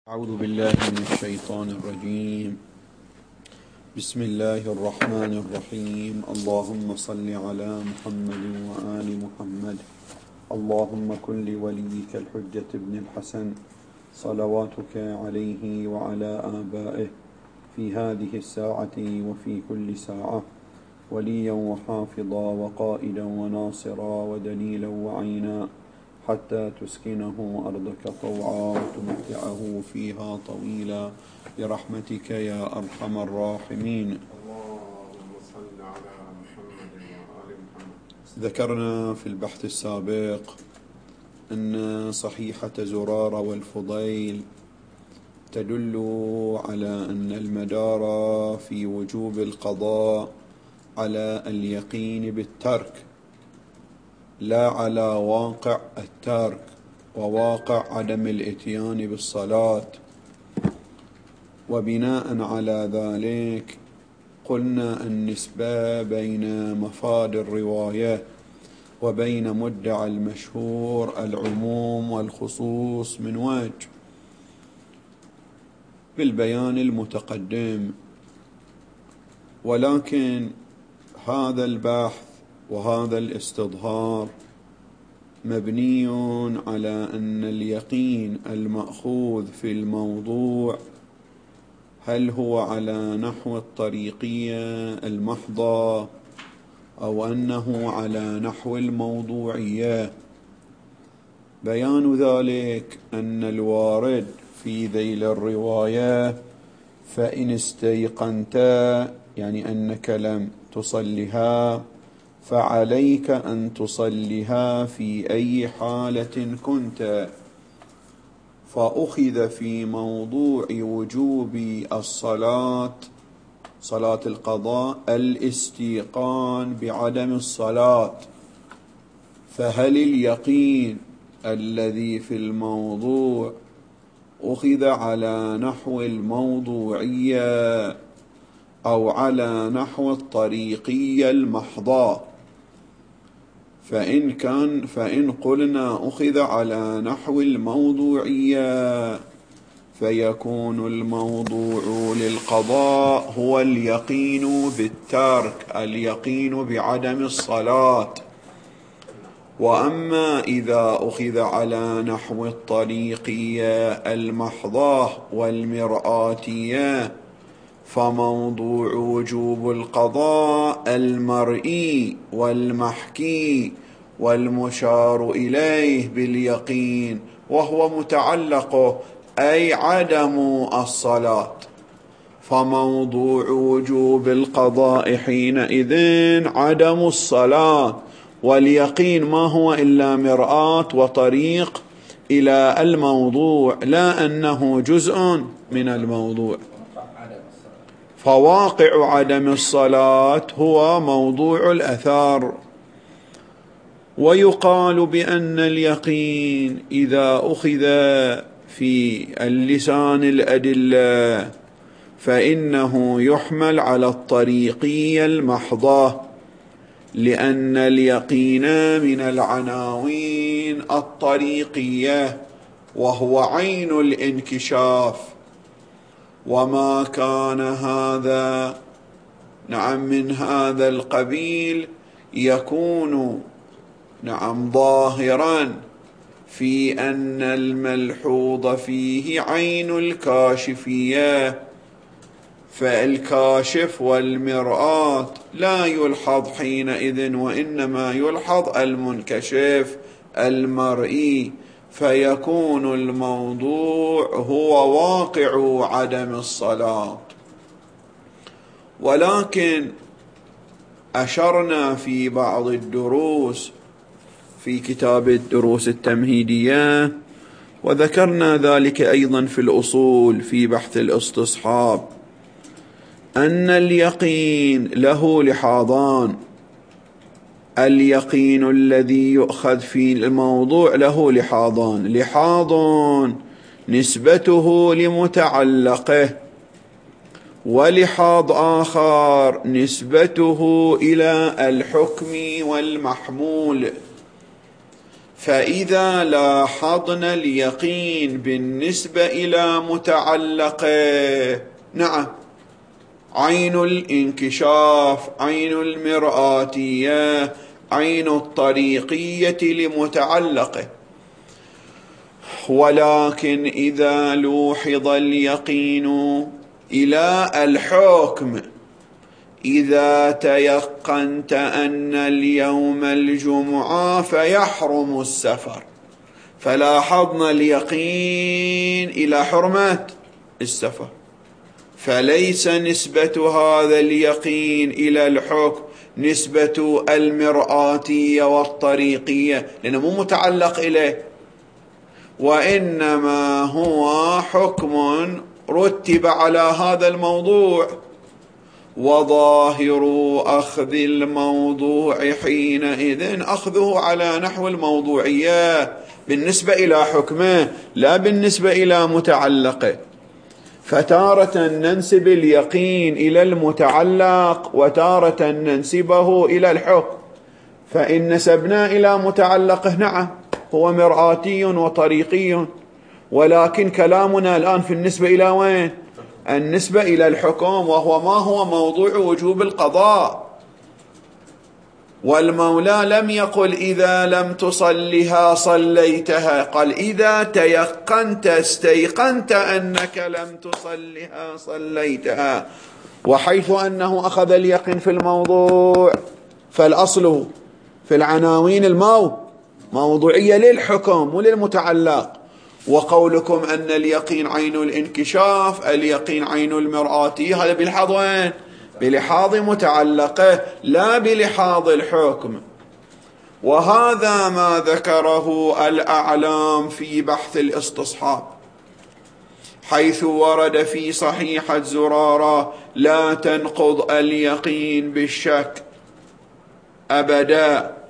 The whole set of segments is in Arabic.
أعوذ بالله من الشيطان الرجيم. بسم الله الرحمن الرحيم. اللهم صل على محمد وآل محمد. اللهم كن لوليك الحجة ابن الحسن صلواتك عليه وعلى آبائه في هذه الساعة وفي كل ساعة وليا وحافظا وقائدا وناصرا ودليلا وعينا حتى تسكنه أرضك طوعا وتمتعه فيها طويلا برحمتك يا أرحم الراحمين. اللهم صل على محمد وآل محمد. ذكرنا في البحث السابق أن صحيحة زرارة والفضيل تدل على أن المدار في وجوب القضاء على اليقين بالترك لا على واقع الترك وواقع عدم الاتيان بالصلاة. وبناء على ذلك قلنا النسبة بين مفاد الرواية وبين مدعى المشهور العموم والخصوص من وجه بالبيان المتقدم، ولكن هذا البحث وهذا الاستظهار مبني على أن اليقين المأخوذ في الموضوع هل هو على نحو الطريقية المحضة أو أنه على نحو الموضوعية. بيان ذلك أن الوارد في ذيل الرواية فإن استيقنت يعني أنك لم تصلها فعليك أن تصلها في أي حالة كنت، فأخذ في موضوع وجوب الصلاة صلاة القضاء الاستيقان بعدم الصلاة. فهل اليقين الذي في الموضوع أخذ على نحو الموضوعية أو على نحو الطريقية المحضة؟ فإن قلنا أخذ على نحو الموضوعية فيكون الموضوع للقضاء هو اليقين بالترك، اليقين بعدم الصلاة. وأما إذا أخذ على نحو الطريقية المحضة والمرآتية فموضوع وجوب القضاء المرئي والمحكي والمشار إليه باليقين وهو متعلقه أي عدم الصلاة. فموضوع وجوب القضاء حينئذ عدم الصلاة، واليقين ما هو إلا مرآة وطريق إلى الموضوع لا أنه جزء من الموضوع. فواقع عدم الصلاة هو موضوع الأثار. ويقال بأن اليقين إذا أخذ في اللسان الأدلة فإنه يحمل على الطريقية المحضة، لأن اليقين من العناوين الطريقية وهو عين الانكشاف. وما كان هذا من هذا القبيل يكون ظاهرا في أن الملحوظ فيه عين الكاشفية، فالكاشف والمرآة لا يلحظ حينئذ وإنما يلحظ المنكشف المرئي، فيكون الموضوع هو واقع عدم الصلاة. ولكن أشرنا في بعض الدروس في كتاب الدروس التمهيدية، وذكرنا ذلك أيضا في الأصول في بحث الاستصحاب، أن اليقين له لحاظان. اليقين الذي يؤخذ في الموضوع له لحاظان: لحاظ نسبته لمتعلقه، ولحاظ آخر نسبته إلى الحكم والمحمول. فإذا لاحظنا اليقين بالنسبة إلى متعلقه، نعم، عين الانكشاف، عين المرآتية، عين الطريقية لمتعلقه. ولكن إذا لوحظ اليقين إلى الحكم، إذا تيقنت أن اليوم الجمعة فيحرم السفر، فلاحظنا اليقين إلى حرمة السفر، فليس نسبة هذا اليقين إلى الحكم نسبة المرآتية والطريقية، لأنه مو متعلق إليه، وإنما هو حكم رتب على هذا الموضوع. وظاهر أخذ الموضوع حينئذ أخذه على نحو الموضوعية بالنسبة إلى حكمه لا بالنسبة إلى متعلقه. فتارة ننسب اليقين إلى المتعلق وتارة ننسبه إلى الحكم. فإن نسبنا إلى متعلقه نعم هو مرآتي وطريقي، ولكن كلامنا الآن في النسبة إلى وين؟ النسبة إلى الحكم، وهو ما هو موضوع وجوب القضاء. والمولى لم يقل إذا لم تصلها صليتها، قال إذا تيقنت استيقنت أنك لم تصلها صليتها. وحيث أنه أخذ اليقين في الموضوع فالأصل في العناوين موضوعية للحكم وللمتعلق. وقولكم أن اليقين عين الانكشاف، اليقين عين المرآتي، هذا بلحاظ وين؟ بلحاظ متعلقه لا بلحاظ الحكم. وهذا ما ذكره الأعلام في بحث الاستصحاب، حيث ورد في صحيحة زرارة لا تنقض اليقين بالشك أبدا.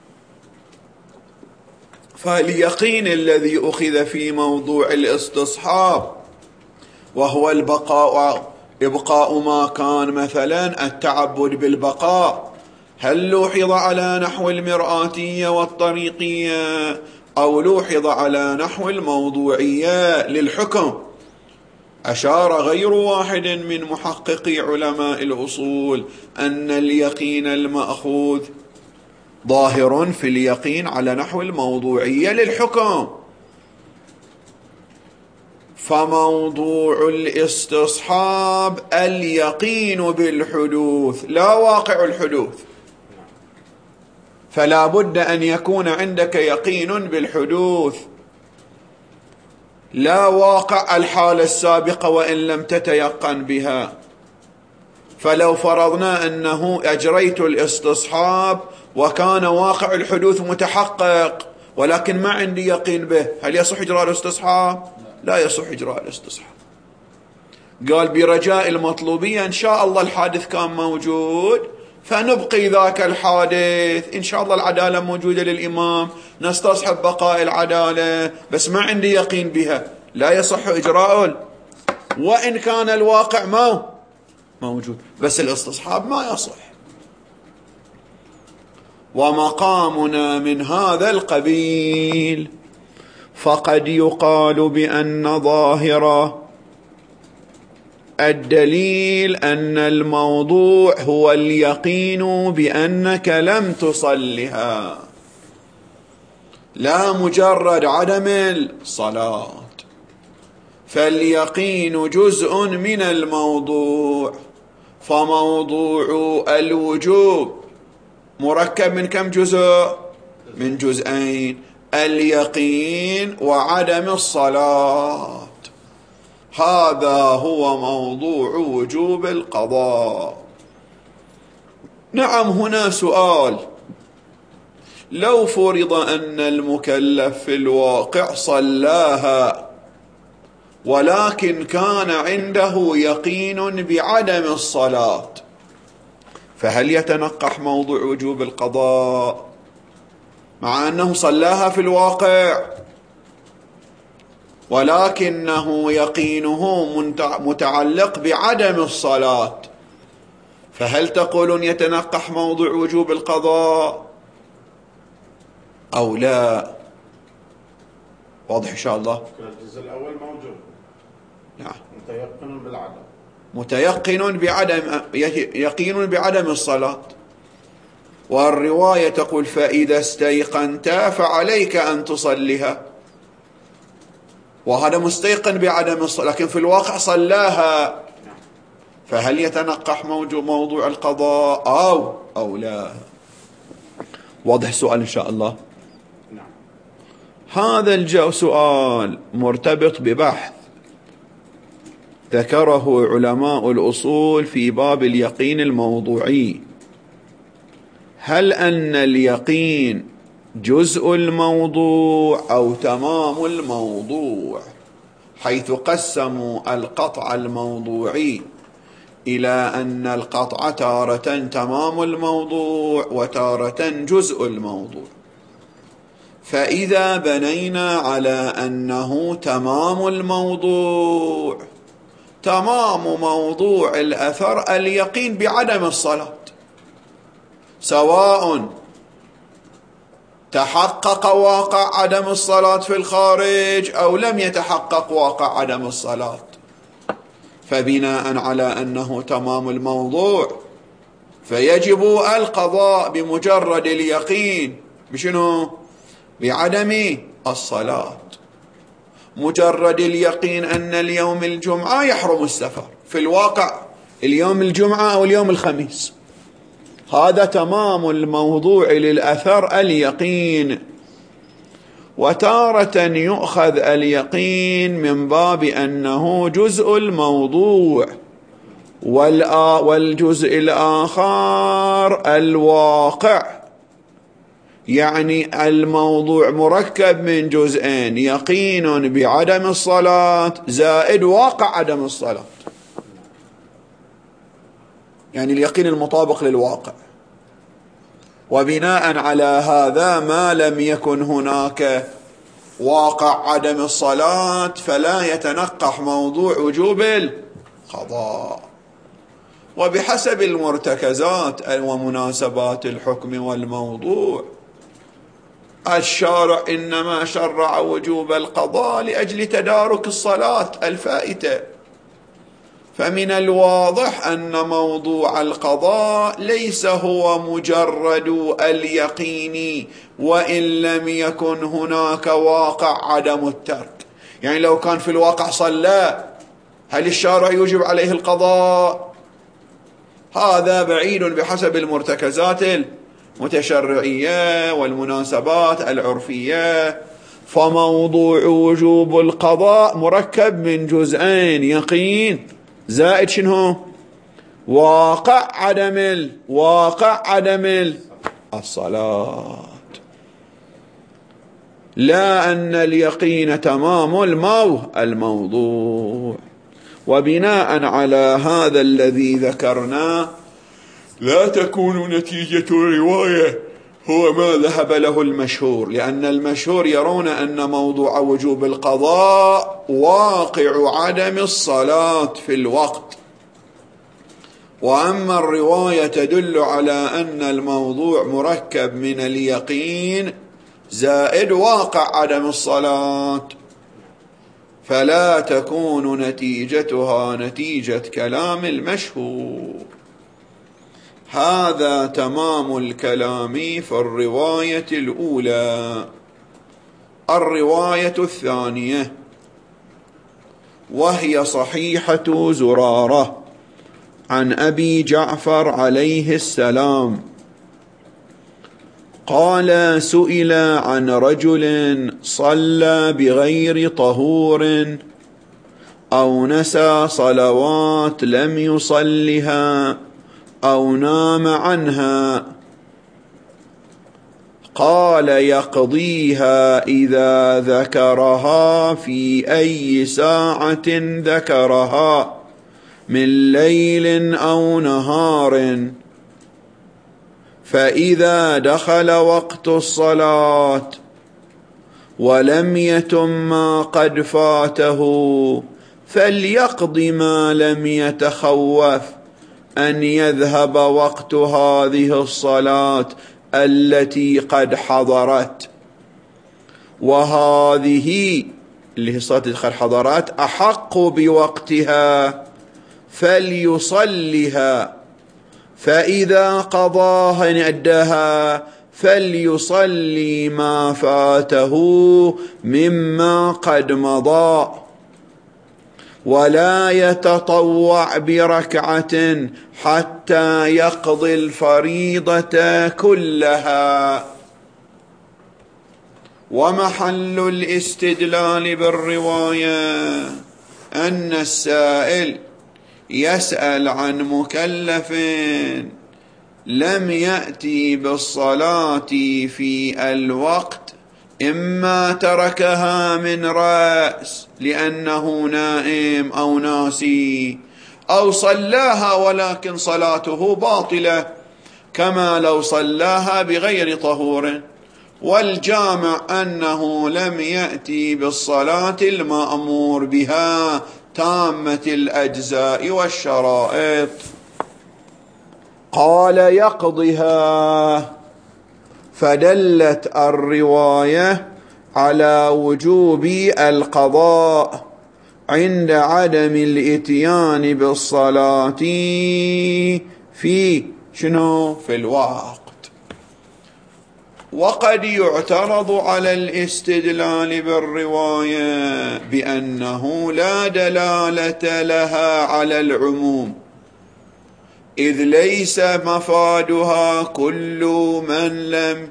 فاليقين الذي أخذ في موضوع الاستصحاب وهو إبقاء ما كان، مثلا التعبد بالبقاء، هل لوحظ على نحو المرآتية والطريقية أو لوحظ على نحو الموضوعية للحكم؟ أشار غير واحد من محققي علماء الأصول أن اليقين المأخوذ ظاهر في اليقين على نحو الموضوعية للحكم. فموضوع الاستصحاب اليقين بالحدوث لا واقع الحدوث، فلا بد أن يكون عندك يقين بالحدوث لا واقع الحالة السابقة وإن لم تتيقن بها. فلو فرضنا أنه أجريت الاستصحاب وكان واقع الحدوث متحقق ولكن ما عندي يقين به، هل يصح إجراء الاستصحاب؟ لا يصح إجراء الاستصحاب. قال برجاء المطلوبية إن شاء الله الحادث كان موجود فنبقي ذاك الحادث، إن شاء الله العدالة موجودة للإمام نستصحب بقاء العدالة، بس ما عندي يقين بها، لا يصح إجراء وإن كان الواقع موجود، بس الاستصحاب ما يصح. ومقامنا من هذا القبيل، فقد يقال بأن ظاهر الدليل أن الموضوع هو اليقين بأنك لم تصلها، لا مجرد عدم الصلاة. فاليقين جزء من الموضوع، فموضوع الوجوب مركب من كم جزء؟ من جزئين، اليقين وعدم الصلاة. هذا هو موضوع وجوب القضاء. نعم، هنا سؤال: لو فرض أن المكلف في الواقع صلاها ولكن كان عنده يقين بعدم الصلاة، فهل يتنقح موضوع وجوب القضاء مع أنه صلاها في الواقع ولكنه يقينه متعلق بعدم الصلاة؟ فهل تقولون يتنقح موضوع وجوب القضاء أو لا؟ واضح إن شاء الله؟ الجزء الأول موجود. نعم. متيقن بالعدم. يقين بعدم الصلاة. والرواية تقول فإذا استيقنت فعليك أن تصليها، وهذا مستيقن بعدم الصلاة لكن في الواقع صلاها، فهل يتنقح موضوع القضاء أو لا؟ واضح السؤال إن شاء الله؟ نعم. هذا سؤال مرتبط ببحث ذكره علماء الأصول في باب اليقين الموضوعي. هل أن اليقين جزء الموضوع أو تمام الموضوع، حيث قسموا القطع الموضوعي إلى أن القطع تارة تمام الموضوع وتارة جزء الموضوع. فإذا بنينا على أنه تمام الموضوع، تمام موضوع الأثر اليقين بعدم الصلاة، سواء تحقق واقع عدم الصلاة في الخارج أو لم يتحقق واقع عدم الصلاة. فبناء على أنه تمام الموضوع فيجب القضاء بمجرد اليقين بشنو؟ بعدم الصلاة. مجرد اليقين أن اليوم الجمعة يحرم السفر، في الواقع اليوم الجمعة أو اليوم الخميس، هذا تمام الموضوع للأثر اليقين. وتارة يؤخذ اليقين من باب أنه جزء الموضوع، والجزء الآخر الواقع، يعني الموضوع مركب من جزئين: يقين بعدم الصلاة زائد واقع عدم الصلاة، يعني اليقين المطابق للواقع. وبناء على هذا ما لم يكن هناك واقع عدم الصلاة فلا يتنقح موضوع وجوب القضاء. وبحسب المرتكزات ومناسبات الحكم والموضوع، الشارع إنما شرع وجوب القضاء لأجل تدارك الصلاة الفائتة. فمن الواضح أن موضوع القضاء ليس هو مجرد اليقين وإن لم يكن هناك واقع عدم الترك. يعني لو كان في الواقع صلى، هل الشارع يوجب عليه القضاء؟ هذا بعيد بحسب المرتكزات المتشرعية والمناسبات العرفية. فموضوع وجوب القضاء مركب من جزئين: يقين زائد شنو؟ واقع عدم الصلاة. لا أن اليقين تمام الموضوع. وبناء على هذا الذي ذكرناه لا تكون نتيجة الرواية هو ما ذهب له المشهور، لأن المشهور يرون أن موضوع وجوب القضاء واقع عدم الصلاة في الوقت، وأما الرواية تدل على أن الموضوع مركب من اليقين زائد واقع عدم الصلاة، فلا تكون نتيجتها نتيجة كلام المشهور. هذا تمام الكلام في الرواية الأولى. الرواية الثانية وهي صحيحة زرارة عن أبي جعفر عليه السلام قال: سئل عن رجل صلى بغير طهور أو نسى صلوات لم يصلها أو نام عنها، قال: يقضيها إذا ذكرها في أي ساعة ذكرها من ليل أو نهار، فإذا دخل وقت الصلاة ولم يتم ما قد فاته فليقض ما لم يتخوف أن يذهب وقت هذه الصلاة التي قد حضرت. وهذه اللي هي صلاة إدخال حضرات أحق بوقتها فليصلها، فإذا قضاها أداها فليصلي ما فاته مما قد مضى، ولا يتطوع بركعة حتى يقضي الفريضة كلها. ومحل الاستدلال بالرواية أن السائل يسأل عن مكلف لم يأتي بالصلاة في الوقت، إما تركها من رأس لأنه نائم أو ناسي، أو صلاها ولكن صلاته باطلة كما لو صلاها بغير طهور، والجامع أنه لم يأتي بالصلاة المأمور بها تامة الأجزاء والشرائط. قال يقضها، فدلت الرواية على وجوب القضاء عند عدم الإتيان بالصلاة في شنو؟ في الوقت. وقد يعترض على الاستدلال بالرواية بأنه لا دلالة لها على العموم، إذ ليس مفادها كل من لم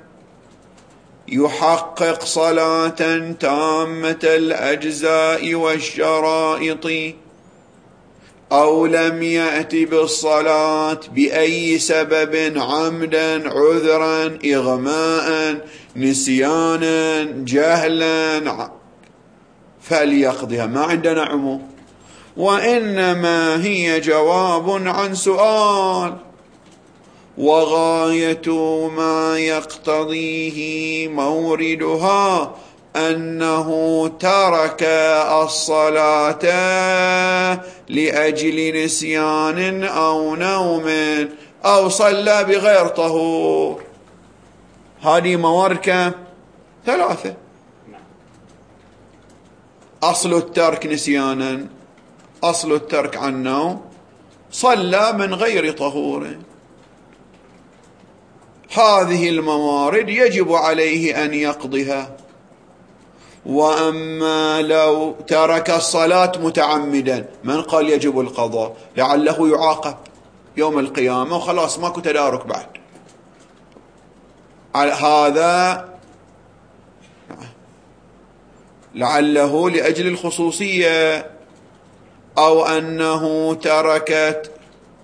يحقق صلاة تامة الأجزاء والشرائط أو لم يأتي بالصلاة بأي سبب عمدا عذرا إغماء نسيانا جهلا فليقضيها. ما عندنا عموم، وإنما هي جواب عن سؤال، وغاية ما يقتضيه موردها أنه ترك الصلاة لأجل نسيان أو نوم أو صلى بغير طهور. هذه موارد ثلاثة: أصل الترك نسيانا، أصل الترك عن نوم، صلى من غير طهور. هذه الموارد يجب عليه أن يقضيها. وأما لو ترك الصلاة متعمدا، من قال يجب القضاء؟ لعله يعاقب يوم القيامة وخلاص ماكو تدارك بعد. هذا لعله لأجل الخصوصية، أو أنه تركت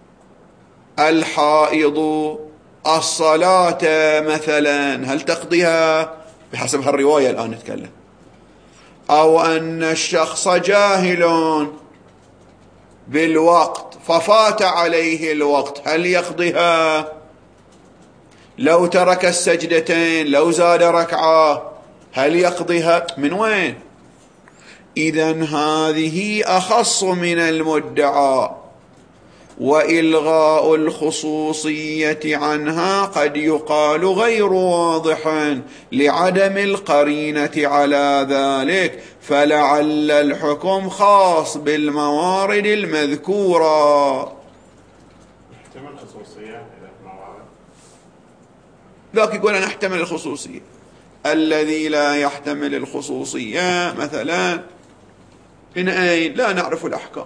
الحائض الصلاة مثلا، هل تقضيها؟ بحسب هالرواية الآن نتكلم. أو أن الشخص جاهل بالوقت ففات عليه الوقت، هل يقضيها؟ لو ترك السجدتين، لو زاد ركعة، هل يقضيها؟ من وين؟ إذن هذه أخص من المدعى، وإلغاء الخصوصية عنها قد يقال غير واضح لعدم القرينة على ذلك، فلعل الحكم خاص بالموارد المذكورة. احتمال الخصوصية ذاك يقول أنا أحتمل الخصوصية. الذي لا يحتمل الخصوصية مثلا من أين؟ لا نعرف الأحكام.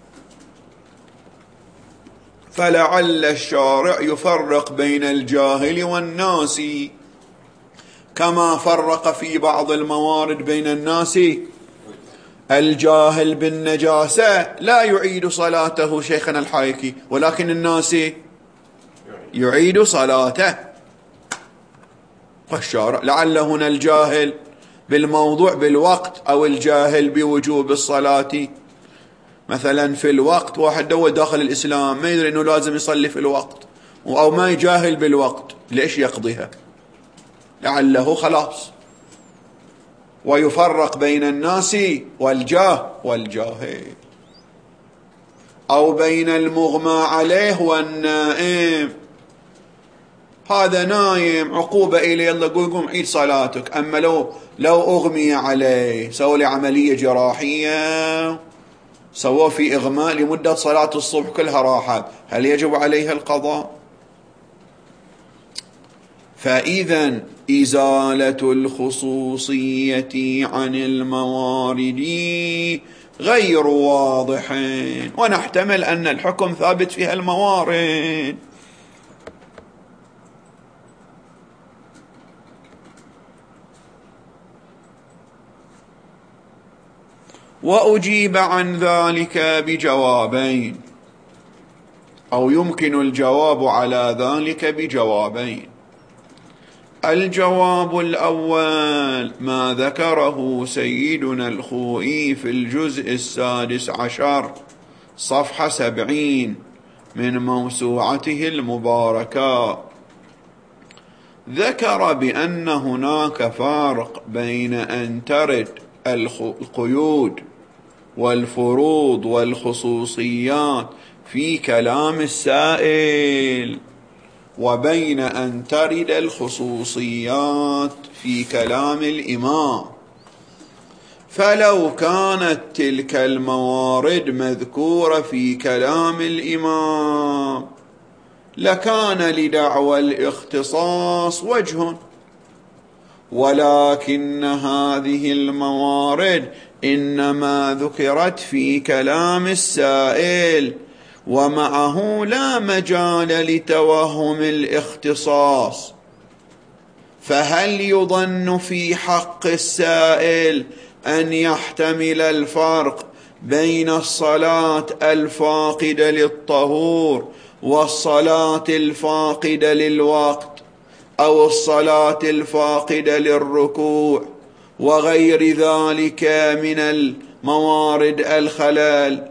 فلعل الشارع يفرق بين الجاهل والناس، كما فرق في بعض الموارد بين الناس. الجاهل بالنجاسة لا يعيد صلاته شيخنا الحايكي، ولكن الناس يعيد صلاته. والشارع لعل هنا الجاهل بالموضوع بالوقت، أو الجاهل بوجوب الصلاة مثلا في الوقت. واحد هو داخل الإسلام ما يدري أنه لازم يصلي في الوقت، أو ما يجاهل بالوقت، ليش يقضيها؟ لعله خلاص. ويفرق بين الناس والجاهل، أو بين المغمى عليه والنائم. هذا نايم عقوبة إليه، يلا قوم عيد صلاتك. أما لو أغمي عليه، سووا لي عملية جراحية، سووا في إغماء لمدة صلاة الصبح كلها راحت، هل يجب عليها القضاء؟ فإذا إزالة الخصوصية عن الموارد غير واضح، ونحتمل أن الحكم ثابت في الموارد. وأجيب عن ذلك بجوابين، أو يمكن الجواب على ذلك بجوابين. الجواب الأول ما ذكره سيدنا الخوئي في الجزء 16 صفحة 70 من موسوعته المباركة، ذكر بأن هناك فرق بين أن ترد القيود والفروض والخصوصيات في كلام السائل، وبين أن ترد الخصوصيات في كلام الإمام. فلو كانت تلك الموارد مذكورة في كلام الإمام لكان لدعوى الاختصاص وجه، ولكن هذه الموارد إنما ذكرت في كلام السائل، ومعه لا مجال لتوهم الاختصاص. فهل يظن في حق السائل أن يحتمل الفرق بين الصلاة الفاقدة للطهور والصلاة الفاقدة للوقت، أو الصلاة الفاقدة للركوع وغير ذلك من الموارد الخلل؟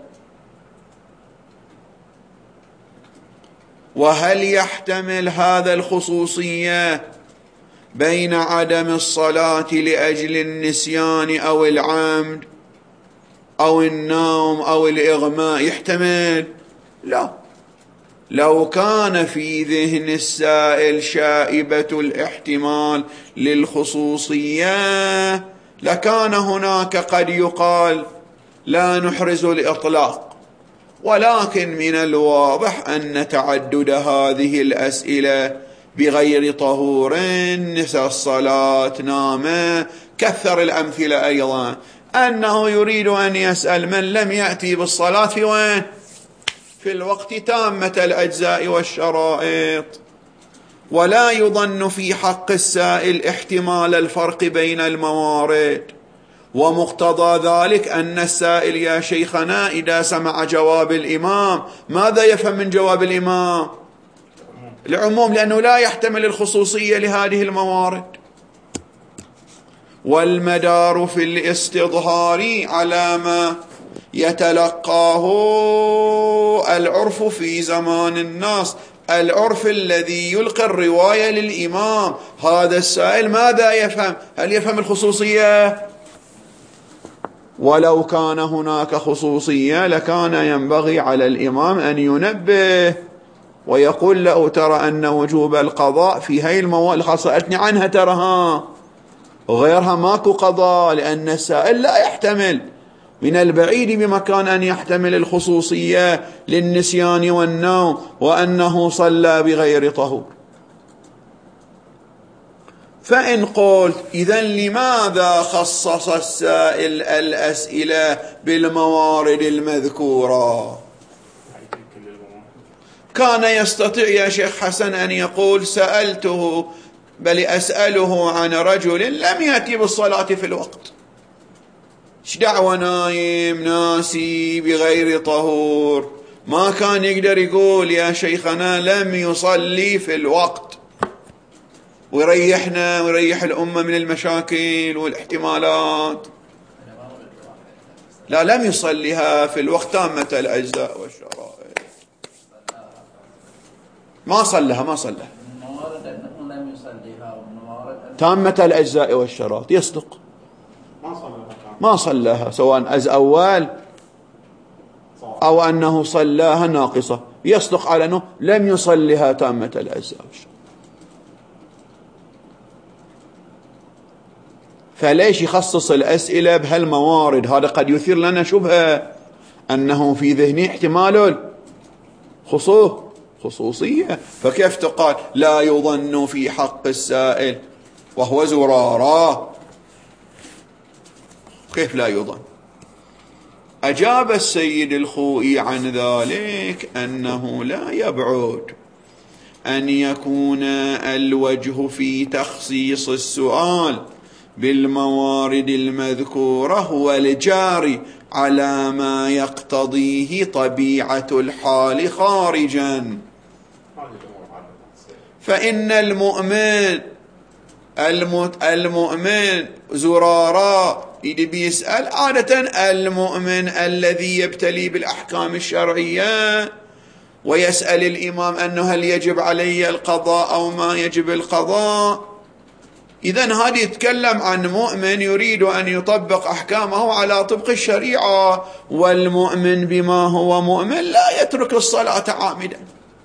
وهل يحتمل هذا الخصوصية بين عدم الصلاة لأجل النسيان أو العمد أو النوم أو الإغماء؟ يحتمل؟ لا. لو كان في ذهن السائل شائبة الاحتمال للخصوصية لكان هناك قد يقال لا نحرز الإطلاق، ولكن من الواضح أن تعدد هذه الأسئلة بغير طهور، نسى الصلاة، نام، كثر الأمثلة أيضا، أنه يريد أن يسأل من لم يأتي بالصلاة في وين؟ في الوقت تامة الأجزاء والشرائط. ولا يظن في حق السائل احتمال الفرق بين الموارد، ومقتضى ذلك أن السائل يا شيخنا إذا سمع جواب الإمام ماذا يفهم من جواب الإمام؟ العموم، لأنه لا يحتمل الخصوصية لهذه الموارد. والمدار في الاستظهار على ما يتلقاه العرف في زمان الناس، العرف الذي يلقي الرواية للإمام. هذا السائل ماذا يفهم؟ هل يفهم الخصوصية؟ ولو كان هناك خصوصية لكان ينبغي على الإمام أن ينبه ويقول له ترى أن وجوب القضاء في هاي المواد خاصة أتني عنها، ترها وغيرها ماكو قضاء، لأن السائل لا يحتمل، من البعيد بمكان أن يحتمل الخصوصية للنسيان والنوم وأنه صلى بغير طهور. فإن قلت إذن لماذا خصص السائل الأسئلة بالموارد المذكورة؟ كان يستطيع يا شيخ حسن أن يقول سألته، بل أسأله عن رجل لم يأتي بالصلاة في الوقت، ايش دعوة نايم ناسي بغير طهور؟ ما كان يقدر يقول يا شيخنا لم يصلي في الوقت، ويريحنا ويريح الأمة من المشاكل والاحتمالات. لا، لم يصليها في الوقت تامة الأجزاء والشرائط، ما صلها تامة الأجزاء والشرائط، يصدق ما صلىها سواء أز أول أو أنه صلاها ناقصة، يصدق على أنه لم يصلها تامة الأجزاء والشرائط. فليش يخصص الأسئلة بهالموارد؟ هذا قد يثير لنا شبهة أنه في ذهني احتمال خصوصية، فكيف تقال لا يظن في حق السائل وهو زرارة؟ كيف لا يظن؟ أجاب السيد الخوئي عن ذلك أنه لا يبعد أن يكون الوجه في تخصيص السؤال بالموارد المذكورة هو الجاري على ما يقتضيه طبيعة الحال خارجا. فإن المؤمن زرارة إذا بيسأل عادة المؤمن الذي يبتلي بالأحكام الشرعية ويسأل الإمام أنه هل يجب علي القضاء أو ما يجب القضاء، إذن هذا يتكلم عن مؤمن يريد أن يطبق أحكامه على طبق الشريعة، والمؤمن بما هو مؤمن لا يترك الصلاة عامدا،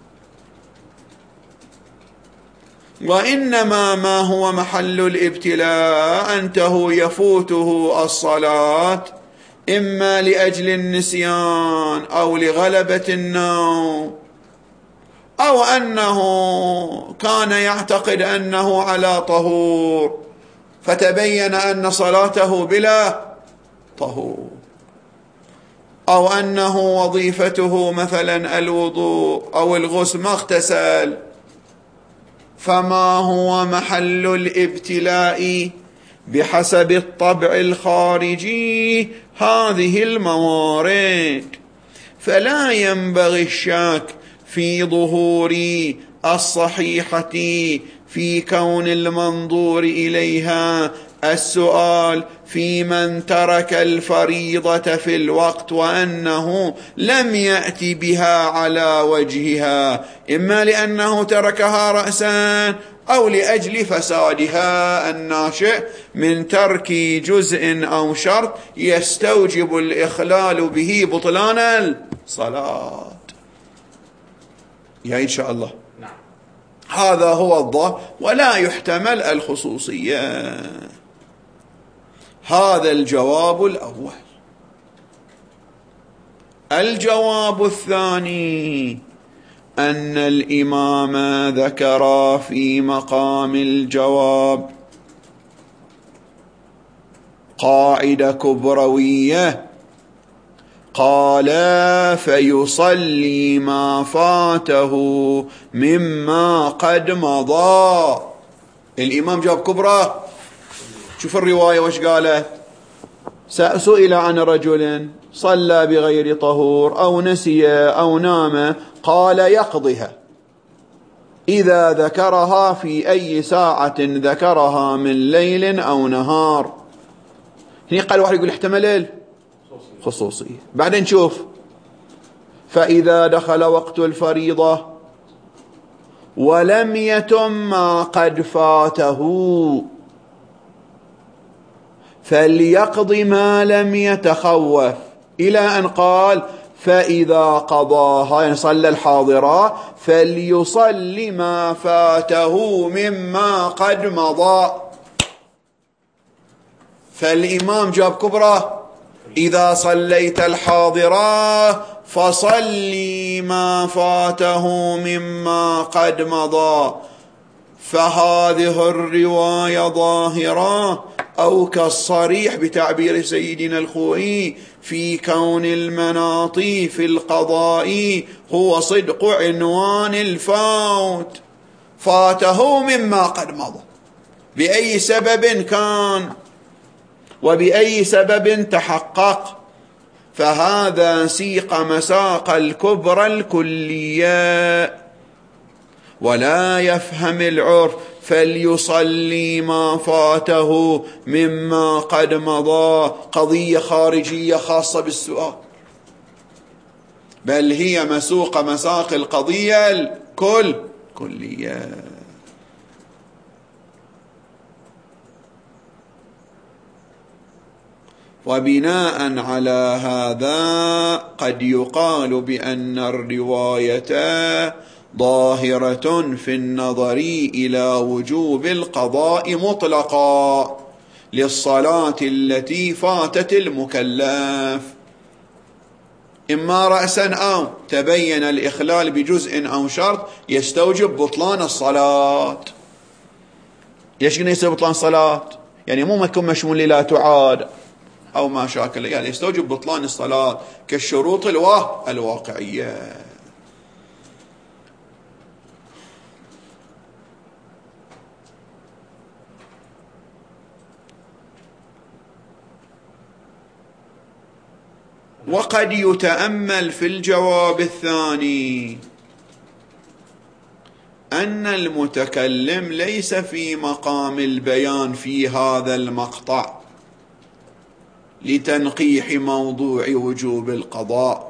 وإنما ما هو محل الابتلاء أنه يفوته الصلاة إما لأجل النسيان أو لغلبة النوم، أو أنه كان يعتقد أنه على طهور فتبين أن صلاته بلا طهور، أو أنه وظيفته مثلا الوضوء أو الغسل ما اغتسل. فما هو محل الابتلاء بحسب الطبع الخارجي هذه الموارد، فلا ينبغي الشك في ظهور الصحيحة في كون المنظور إليها السؤال في من ترك الفريضة في الوقت وأنه لم يأتي بها على وجهها، إما لأنه تركها رأسا أو لأجل فسادها الناشئ من ترك جزء أو شرط يستوجب الإخلال به بطلان الصلاة. إن شاء الله هذا هو الظاهر، ولا يحتمل الخصوصية. هذا الجواب الأول. الجواب الثاني أن الإمام ذكر في مقام الجواب قاعدة كبروية، قال فيصلي ما فاته مما قد مضى. الإمام جاب كبرى. شوف الرواية وش قالت. سئل عن رجل صلى بغير طهور أو نسي أو نام، قال يقضيها إذا ذكرها في أي ساعة ذكرها من ليل أو نهار. هنا قال واحد يقول احتمل خصوصية. بعدين شوف فإذا دخل وقت الفريضة ولم يتم ما قد فاته فليقضي ما لم يتخوف، إلى أن قال فإذا قضاها يعني صلى الحاضرة فليصلي ما فاته مما قد مضى. فالإمام جاب كبرى إذا صليت الحاضرة فصلي ما فاته مما قد مضى. فهذه الرواية ظاهرة أو كالصريح بتعبير سيدنا الخوئي في كون المناطي في القضاء هو صدق عنوان الفوت، فاته مما قد مضى بأي سبب كان وبأي سبب تحقق، فهذا سيق مساق الكبرى الكلية ولا يفهم العرف فليصلي ما فاته مما قد مضى قضية خارجية خاصة بالسؤال، بل هي مسوق مساق القضية الكلية. وبناء على هذا قد يقال بأن الرواية ظاهرة في النظر إلى وجوب القضاء مطلقا، للصلاة التي فاتت المكلف، إما رأسا أو تبين الإخلال بجزء أو شرط يستوجب بطلان الصلاة. ليش قلنا يستوجب بطلان الصلاة؟ يعني مو يكون مشمول لا تعاد أو ما شاكل، يعني يستوجب بطلان الصلاة كالشروط الواقعية. وقد يتأمل في الجواب الثاني أن المتكلم ليس في مقام البيان في هذا المقطع لتنقيح موضوع وجوب القضاء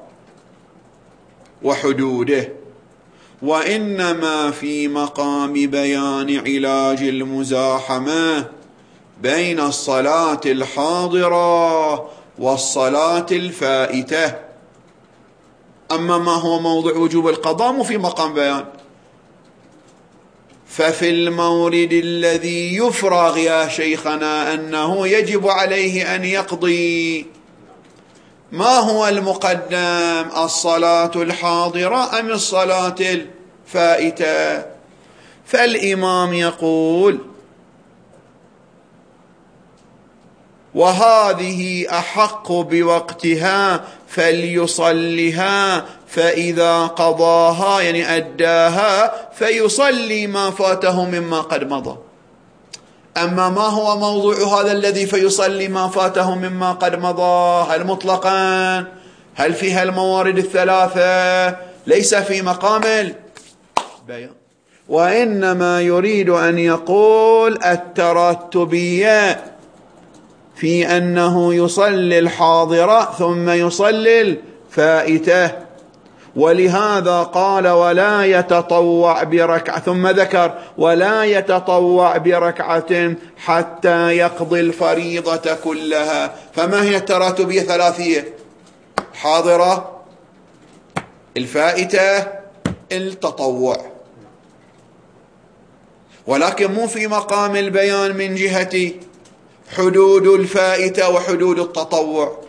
وحدوده، وإنما في مقام بيان علاج المزاحمة بين الصلاة الحاضرة والصلاة الفائتة. أما ما هو موضوع وجوب القضاء مو في مقام بيان. ففي المورد الذي يفرغ يا شيخنا أنه يجب عليه أن يقضي، ما هو المقدم، الصلاة الحاضرة أم الصلاة الفائتة؟ فالإمام يقول: وهذه أحق بوقتها فليصلها، فإذا قضاها يعني أداها فيصلي ما فاته مما قد مضى. أما ما هو موضوع هذا الذي فيصلي ما فاته مما قد مضى؟ هل مطلقا؟ هل فيها الموارد الثلاثة؟ ليس في مقام البيان، وإنما يريد أن يقول الترتبية في أنه يصلي الحاضرة ثم يصلي الفائتة. ولهذا قال: ولا يتطوع بركعة، ثم ذكر: ولا يتطوع بركعة حتى يقضي الفريضة كلها. فما هي التراتبية ثلاثية؟ حاضرة، الفائتة، التطوع، ولكن مو في مقام البيان من جهة حدود الفائتة وحدود التطوع،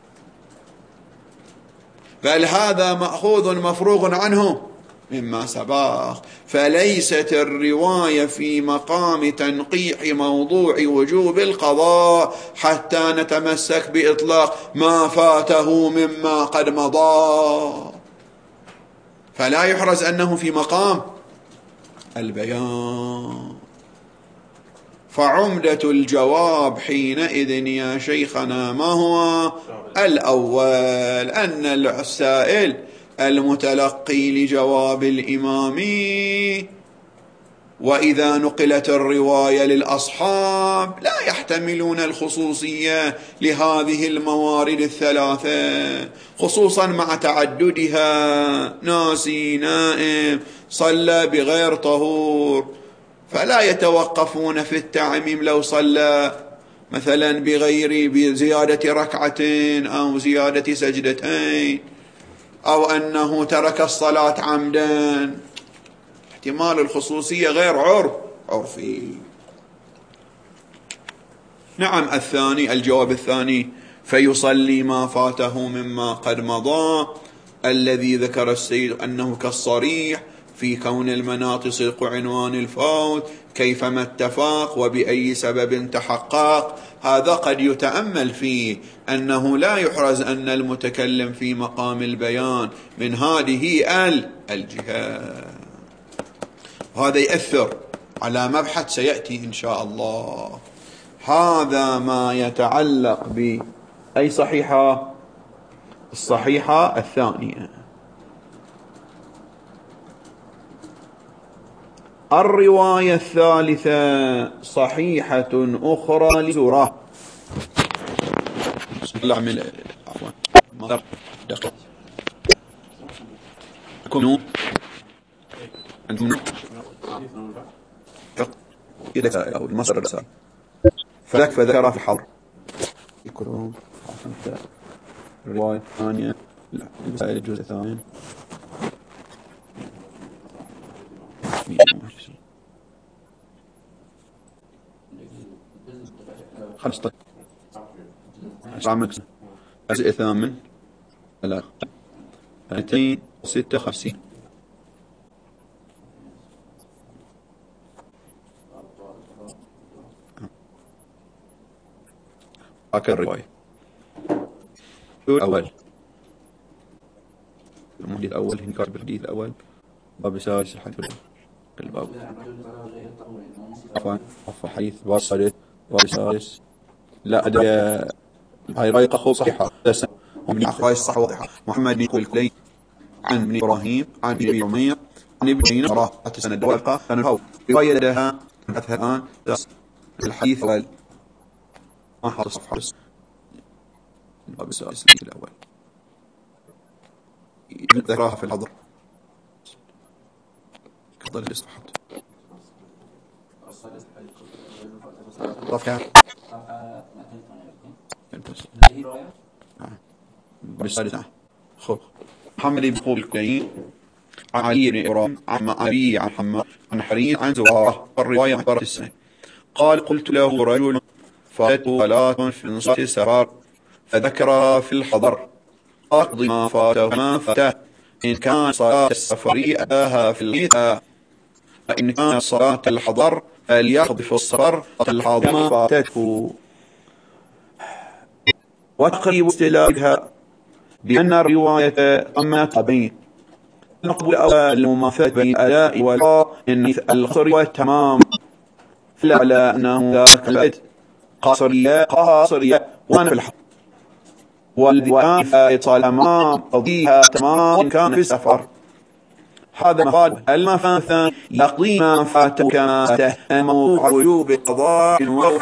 بل هذا مأخوذ مفروغ عنه مما سبق. فليست الرواية في مقام تنقيح موضوع وجوب القضاء حتى نتمسك بإطلاق ما فاته مما قد مضى، فلا يحرز أنه في مقام البيان. فعمدة الجواب حينئذ يا شيخنا ما هو؟ الأول أن السائل المتلقي لجواب الإمام، وإذا نقلت الرواية للأصحاب لا يحتملون الخصوصية لهذه الموارد الثلاثة، خصوصا مع تعددها: ناسي، نائم، صلى بغير طهور، فلا يتوقفون في التعميم لو صلى مثلا بزيادة ركعة أو زيادة سجدتين، أو أنه ترك الصلاة عمدا. احتمال الخصوصية غير عرفي. نعم. الثاني، الجواب الثاني: فيصلي ما فاته مما قد مضى، الذي ذكر السيد أنه كالصريح في كون المناط صدق عنوان الفوت كيفما اتفاق وبأي سبب تحقق. هذا قد يتأمل فيه أنه لا يحرز أن المتكلم في مقام البيان من هذه الجهة. هذا يأثر على مبحث سيأتي إن شاء الله. هذا ما يتعلق بأي صحيحة؟ الصحيحة الثانية. الرواية الثالثة صحيحة أخرى لزورة. الله عمل عفوا دقيقة كنو أنتم إذا أو المصدر الرسالة فذكر في الحظر يكون الرواية الثانية المسائل الجزء الثاني. 15 الجزء الثامن 256. هكذا الرواية الأول. المحدث الأول هنا كاتب الحديث الأول باب السادس الحديث الباب عفوا حديث باب السادس لا أدري. هاي رواية أخو صحيحة ومن أخوائي صح واضحة. محمد بن الكلي عن ابن إبراهيم عن ابن عمير عن ابن عمير راحة سنة الورقة كان الهو رواية لها الآن الحديث الأول ما حط صفحة الباب السادس الأول ذكرها في الحضر كضل الاصطحاب صفحة بالسادسة. خب محمد بن الكلي عن علي بن إبراهيم عن أبي عن حماد عن حرير عن زرارة الرواية عبارة السنة قال قلت له رجل فاتوا صلاة في نصف السفر فذكرها في الحضر أقضي ما فاته ما فاته إن كان صلاة السفر أداها في الغيثة وإن كان صلاة الحضر فليقضي في السفر الحاضر ما فاتته. وتقريب استدلالها بأن الرواية أما قبين نقبل أول المماثلة بين الأداء والقضاء إن القصر والتمام فلا على أنه ذاك البعد قاصرية وأنا في الحضر والذي فائت طالما قضيها تمام إن كان في السفر. هذا مفاد المفاد الثاني يقضي ما فاته كما فاته موضوع وجوب القضاء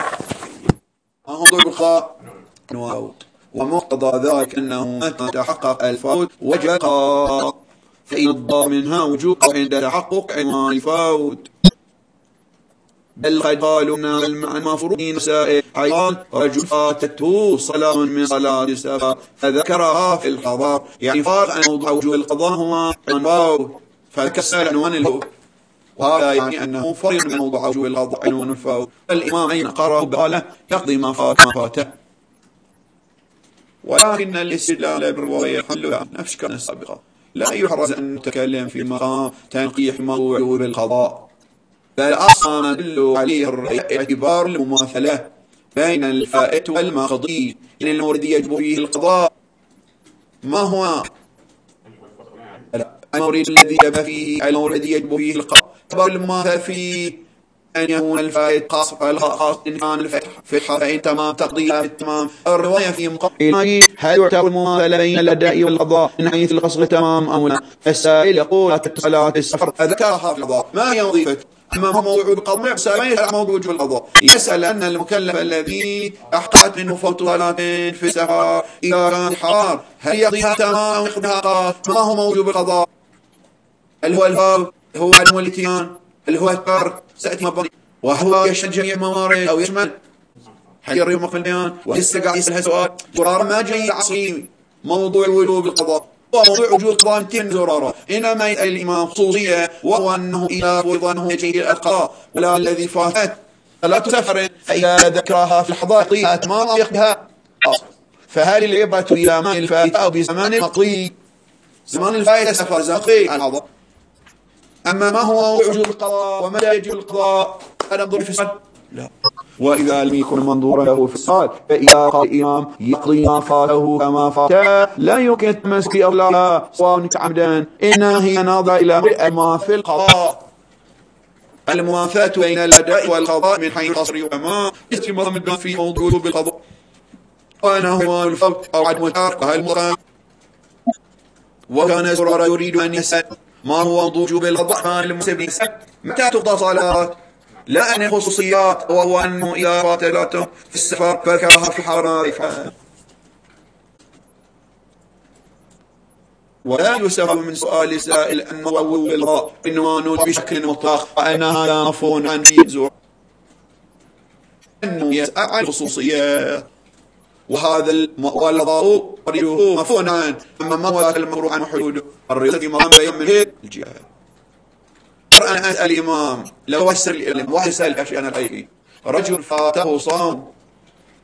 ومقتضى ذلك أنه متى تحقق الفوت وجب القضاء فإن الضار منها وجوب عند تحقق عنوان الفوت. بل قد قالوا أن المفروض مسائل حيال رجل فاتته صلاة من صلاة السفر فذكرها في الحضر يعني فارق عن موضوع وجوب القضاء هو عنوان فكسر عنوان الفوت وهذا يعني أنه فرق من موضوع وجوب القضاء عنوان الفوت. الإمام أين قرأه بقاله يقضي ما فاته ولكن الاستدلال بالرواية حلها نفس كان السابقة لا يحرز أن نتكلم في مقام تنقيح موضوع وجوب القضاء بل أصلا ندل عليه اعتبار المماثلة بين الفائت والمقضي إن المورد يجب فيه القضاء ما هو المورد الذي يجب فيه القضاء المماثل فيه أن يكون الفائت خاص إن كان الفتح فإن تمام تقضيها في التمام. الرواية في مقابل هل يعتبر المماثلة بين الأداء والقضاء من حيث القصر تمام أو لا؟ السائل يقول صلاة السفر ذكرها في القضاء ما هي وظيفة أما هو موضوع القضاء سأل موضوع القضاء يسأل أن المكلف الذي أحققت منه فوت صلاة في السفر إذا كان حار هل يقضيها تمام أو يقضيها قضاء ما هو موضوع القضاء هل هو الفوت هو عدم الاتيان هل هو الترك سأتي مبني وهو يشمل جميع الموارد أو يشمل حجر يوم في البيان ولسه قاعد يسألها سؤال زرارة ما جاي عصري موضوع وجوب القضاء وموضوع وجوب القضاء 200 زرارة إنما يسأل الإمام خصوصية وهو أنه إذا فرض أنه يجي القضاء ولا الذي فاتت فلا تسفر فإذا ذكرها في الحضارة يقضيها تمام يقضيها فهل العبرة إلى ما الفائدة أو بزمان المقضي زمان الفائدة سفر زقي على الحضر أما ما هو وجوب القضاء ومتى يجب القضاء هذا ننظر في الصلاة لا. وإذا لم يكن منظورا له في الصلاة فإذا قال الإمام يقضي ما فاته كما فاته لا يمكن التمسك بأغلاها سواء عمدا إنها هي ناظرة إلى ما في القضاء. الموافاة بين الأداء والقضاء من حيث قصر وما استمرار في موضوع بالقضاء وأنا هو الفوت أو عدم الترك وهل وكان زرارة يريد أن يسأل ما هو وجوب القضاء عن المسلمين متى تقضى صلاة لا أن الخصوصيات وهو أنه إذا فاتته في السفر فذكرها في الحضر ولا يستفهم من سؤال السائل أن وجوب القضاء إنما نوت بشكل مطلق وأن هذا مفهوم عن في زور أنه يسأل عن الخصوصيات وهذا والقضاء مفهوم عنه أما ما هو المفروض عن حدوده الرئيس الإمام بيان من هيك الجهاد. أنا أسأل الإمام لو أسأل الإمام واحد يسأل أشياء أنا الأيدي رجل فاته صام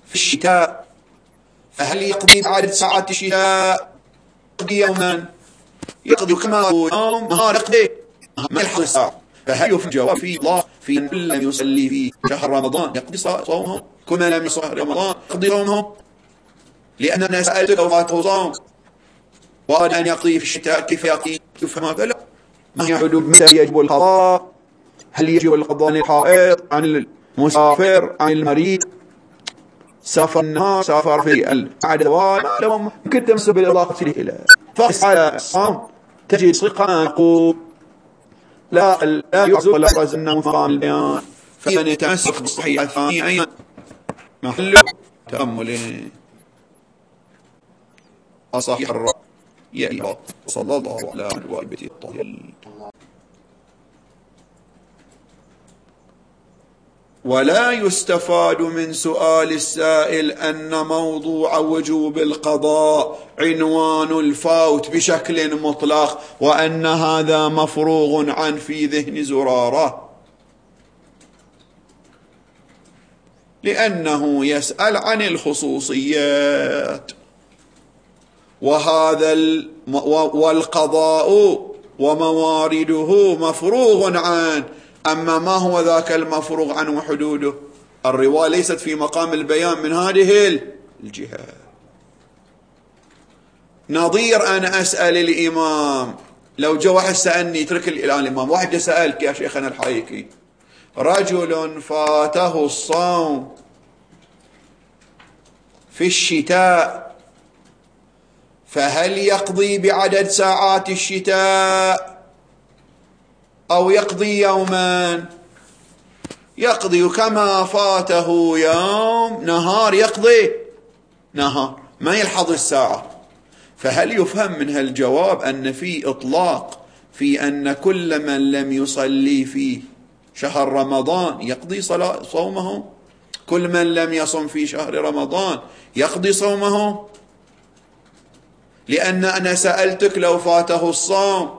في الشتاء فهل يقضي بعدد ساعات الشتاء؟ يقضي يوما، يقضي كما هو يوم نهار، يقضي ما يلحق الساعة. فهل يفهم جواب في الله في من لم يصلي في شهر رمضان يقضي صومه، كل من لم يصلي في رمضان يقضي صومه؟ لأن أنا سألتك لو فاته صوم وأراد أن يقضي في الشتاء كيف يقضي؟ يفهم هذا؟ لا. ما هي حدود متى يجب القضاء؟ هل يجب القضاء عن الحائض، عن المسافر، عن المريض؟ سافر النهار، سافر في بعد الزوال، لو ممكن تمسك بالإضافة إلى فقس على الصوم تجد صدقا نقول لا يعزو ولا يحرز أنه مقام البيان. فمن يتمسك بالصحيح الثاني أيضا محل تأمل. الصحيح الرأي يا صلى الله على محمد الطاهرين. ولا يستفاد من سؤال السائل أن موضوع وجوب القضاء عنوان الفوت بشكل مطلق، وأن هذا مفروغ عن في ذهن زرارة، لأنه يسأل عن الخصوصيات، والقضاء وموارده مفروغ عنه. أما ما هو ذاك المفروغ عنه وحدوده؟ الرواية ليست في مقام البيان من هذه الجهة. نظير أن أسأل الإمام، لو جاء واحد سألني اترك الآن الإمام، واحد سألك يا شيخنا الحايكي رجل فاته الصوم في الشتاء فهل يقضي بعدد ساعات الشتاء أو يقضي يوما؟ يقضي كما فاته يوم نهار، يقضي نهار ما يلحظ الساعة. فهل يفهم من هالجواب أن في إطلاق في أن كل من لم يصلي في شهر رمضان يقضي صومه؟ كل من لم يصم في شهر رمضان يقضي صومه؟ لأن أنا سألتك لو فاته الصوم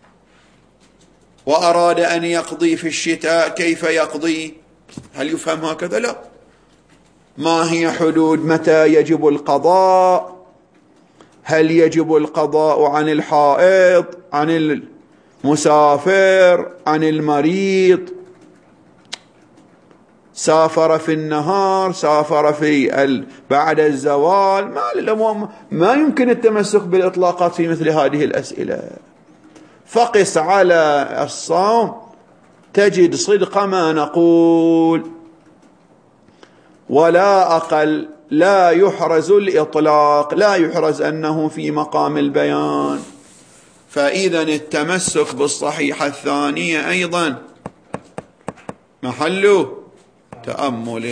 وأراد أن يقضي في الشتاء كيف يقضي؟ هل يفهم هكذا؟ لا. ما هي حدود متى يجب القضاء؟ هل يجب القضاء عن الحائض، عن المسافر، عن المريض؟ سافر في النهار، سافر في بعد الزوال، ما يمكن التمسك بالإطلاقات في مثل هذه الأسئلة. فقس على الصوم تجد صدق ما نقول، ولا أقل. لا يحرز الإطلاق، لا يحرز أنه في مقام البيان. فإذا التمسك بالصحيحة الثانية أيضا محل تأمل.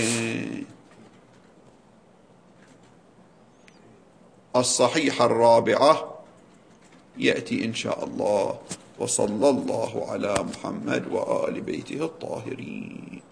الصحيحة الرابعة يأتي إن شاء الله. وصلى الله على محمد وآل بيته الطاهرين.